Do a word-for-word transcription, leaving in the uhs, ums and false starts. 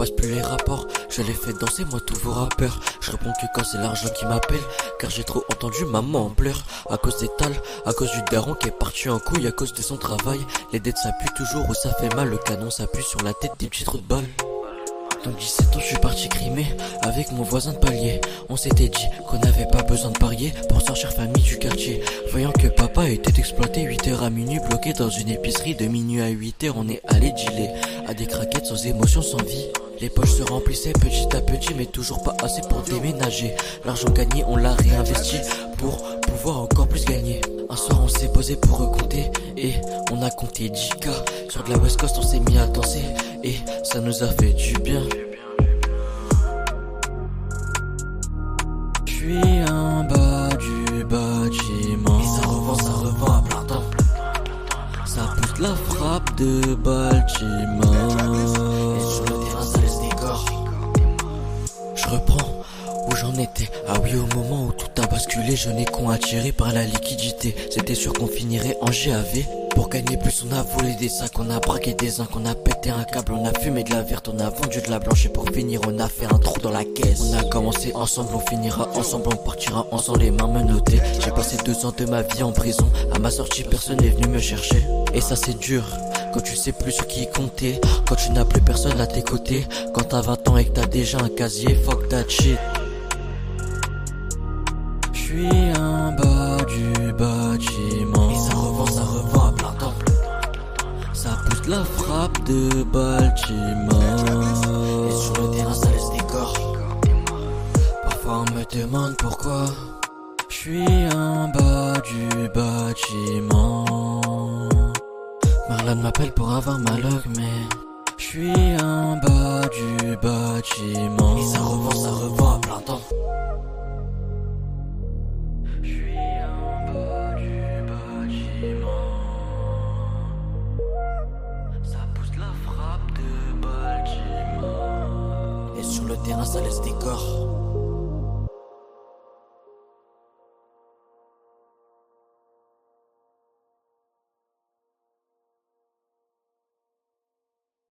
passe plus les rapports. Je les fais danser moi tous vos rappeurs. Je réponds que quand c'est l'argent qui m'appelle, car j'ai trop entendu maman en pleurs. À cause des tales, à cause du daron qui est parti en couille, à cause de son travail. Les dettes s'appuient toujours où ça fait mal, le canon s'appuie sur la tête des petits trous de balles. Donc dix-sept ans je suis parti crimer avec mon voisin de palier. On s'était dit qu'on n'avait pas besoin de parier pour sortir famille du quartier. Voyant que papa était exploité, huit heures à minuit bloqué dans une épicerie. De minuit à huit heures on est allé dealer à des craquettes sans émotion, sans vie. Les poches se remplissaient petit à petit mais toujours pas assez pour déménager. L'argent gagné on l'a réinvesti pour pouvoir encore plus gagner. Un soir on s'est posé pour recompter et on a compté dix K. Sur de la West Coast on s'est mis à danser et ça nous a fait du bien. Je suis en bas du bâtiment et ça revend, ça revend à plein temps. Ça pousse la frappe de Baltimore et sur le terrain ça laisse des corps. Je reprends où j'en étais. Ah oui, au moment où tout a basculé, je n'ai qu'on attiré par la liquidité. C'était sûr qu'on finirait en G A V. Pour gagner plus, on a volé des sacs, on a braqué des zincs, on a pété un câble, on a fumé de la verte, on a vendu de la blanche et pour finir, on a fait un trou dans la caisse. On a commencé ensemble, on finira ensemble, on partira ensemble, les mains menottées. J'ai passé deux ans de ma vie en prison. À ma sortie, personne n'est venu me chercher. Et ça, c'est dur. Quand tu sais plus sur qui compter, quand tu n'as plus personne à tes côtés, quand t'as vingt ans et que t'as déjà un casier, fuck that shit. J'suis en bas du bâtiment et ça revend, ça revend à plein temps. Ça pousse la frappe de Baltimore et sur le terrain ça laisse des corps. Parfois on me demande pourquoi j'suis en bas du bâtiment. Marlon m'appelle pour avoir ma log mais j'suis en bas du bâtiment et ça revend, ça revend à plein temps. Sur le terrain ça laisse des corps.